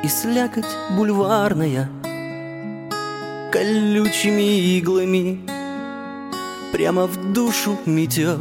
И слякоть бульварная колючими иглами прямо в душу метет.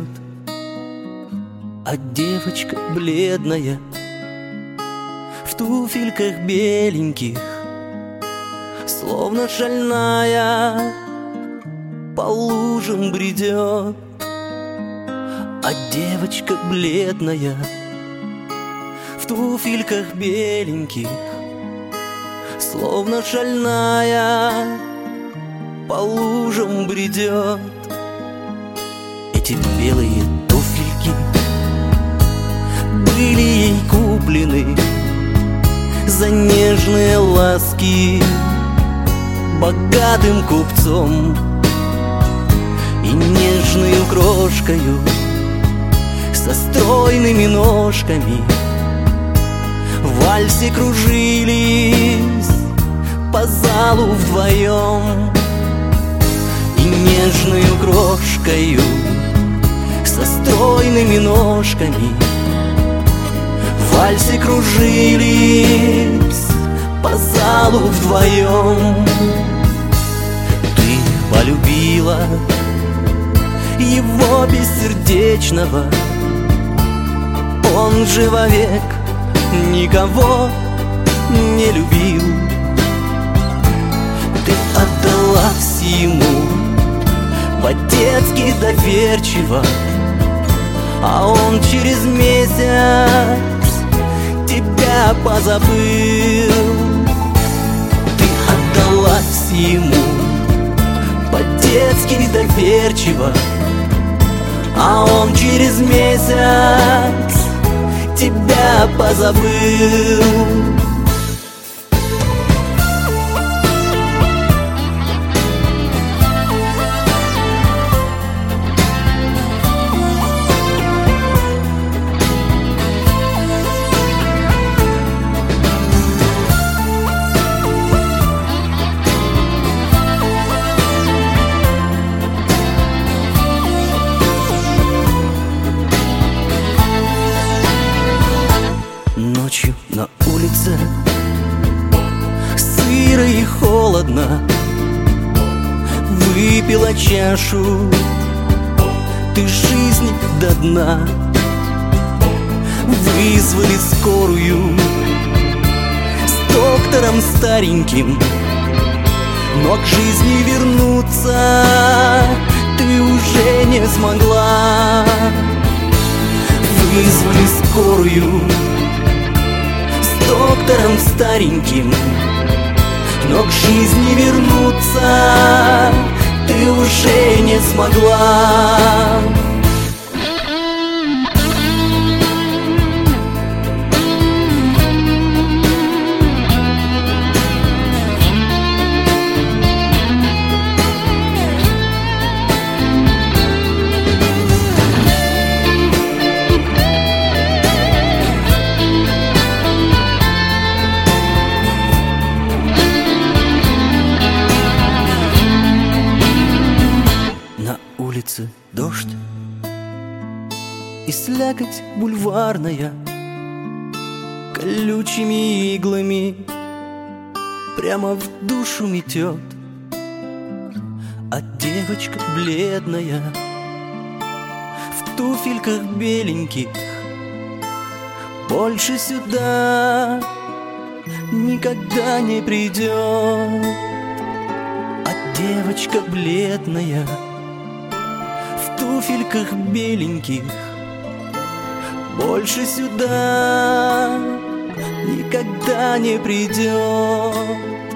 А девочка бледная в туфельках беленьких, словно шальная, по лужам бредет. А девочка бледная в туфельках беленьких, словно шальная, по лужам бредет. Эти белые туфельки были ей куплены за нежные ласки богатым купцом, и нежною крошкою со стройными ножками в вальсе кружились по залу вдвоем. И нежною крошкою со стройными ножками в вальсе кружились по залу вдвоем. Ты полюбила его бессердечного, он же вовек никого не любил. Ты отдалась ему по-детски доверчиво, а он через месяц тебя позабыл. Ты отдалась ему по-детски доверчиво, а он через месяц тебя позабыл. Ночью на улице сыро и холодно, выпила чашу ты жизни до дна. Вызвали скорую с доктором стареньким, но к жизни вернуться ты уже не смогла. Вызвали скорую доктором стареньким, но к жизни вернуться ты уже не смогла. Дождь и слякоть бульварная колючими иглами прямо в душу метет. А девочка бледная в туфельках беленьких больше сюда никогда не придет. А девочка бледная в туфельках беленьких больше сюда никогда не придет.